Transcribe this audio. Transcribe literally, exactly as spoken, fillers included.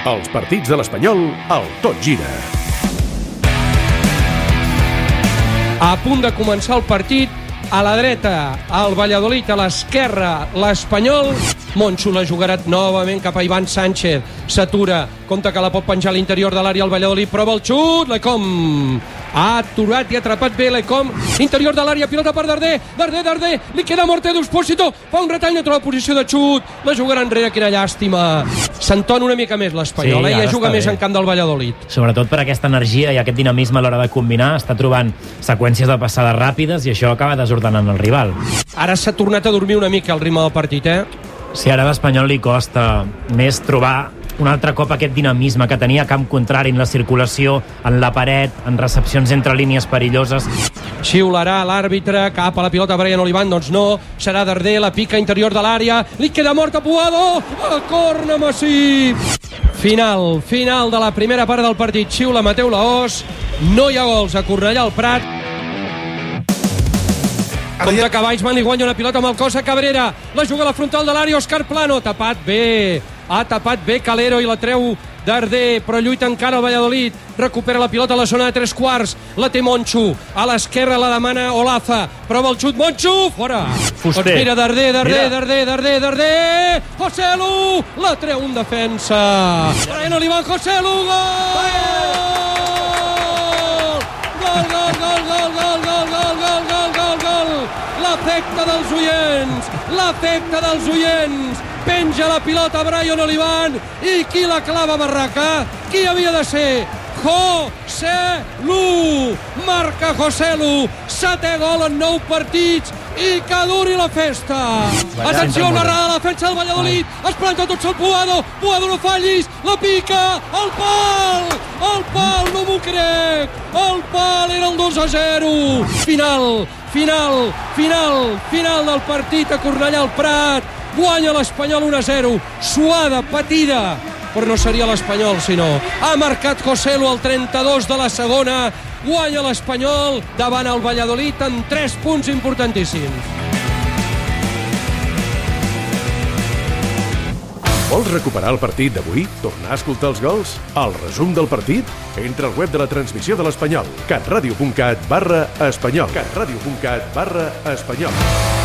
Els partits de l'Espanyol al Tot Gira. A punt de començar el partit, a la dreta el Valladolid, a l'esquerra l'Espanyol. Moncho la jugarà novament cap a Ivan Sánchez, s'atura, compta que la pot penjar a l'interior de l'àrea el Valladolid, prova el xut, Lecom ha aturat i atrapat bé Lecom, interior de l'àrea, pilota per Darder, Darder, Darder, li queda Morté d'Uspósito, fa un retall, no troba posició de xut, la jugarà enrere, quina llàstima. S'entona una mica més l'Espanyol, sí, eh? Ja juga més en camp del Valladolid. Sobretot per aquesta energia i aquest dinamisme a l'hora de combinar, està trobant seqüències de passades ràpides i això acaba desordenant el rival. Ara s'ha tornat a dormir una mica el ritme del partit, eh? Si ara a l'Espanyol li costa més trobar un altre cop aquest dinamisme que tenia a camp contrari en la circulació, en la paret, en recepcions entre línies perilloses. Xiularà l'àrbitre cap a la pilota Brian Olivan, doncs no, serà Darder, la pica interior de l'àrea, li queda mort a Puado, a corna massiu. Final, final de la primera part del partit, xiula Mateu Laós, no hi ha gols a Cornellà al Prat. Compte que Weissman li guanya una pilota amb el cos a Cabrera, la juga a la frontal de l'àrea, Òscar Plano, tapat bé, ha tapat bé Calero i la treu Darder, però lluita encara el Valladolid, recupera la pilota a la zona de tres quarts, la té Moncho, a l'esquerra la demana Olaza, prova el xut, Moncho, fora! Fuster. Doncs mira, Darder, Darder, mira. Darder, Darder, Darder, Joselu, la treu un defensa, Brian Olivan, Joselu, gol! Gol, gol, gol, gol, gol, gol, gol, gol, gol, gol, gol! L'efecte dels oients, l'efecte dels oients, penja la pilota Brian Olivan i qui la clava barraca? Qui havia de ser? Joselu! Marca Joselu, setè gol en nou partits i que duri la festa. Atenció, una errada de la defensa del Valladolid, es planta tot sol Puado, Puado no fallis, la pica, el pal, el pal, no m'ho crec, el pal era el dos a zero. Final, final, final, final del partit a Cornellà al Prat, guanya l'Espanyol un a zero, suada, patida, però no seria l'Espanyol, sinó ha marcat Joselu al trenta-dos de la segona, guanya l'Espanyol davant el Valladolid en tres punts importantíssims. Vols recuperar el partit d'avui? Tornar a escoltar els gols? El resum del partit? Entra al web de la transmissió de l'Espanyol, catradio punt cat barra espanyol, catradio punt cat barra espanyol.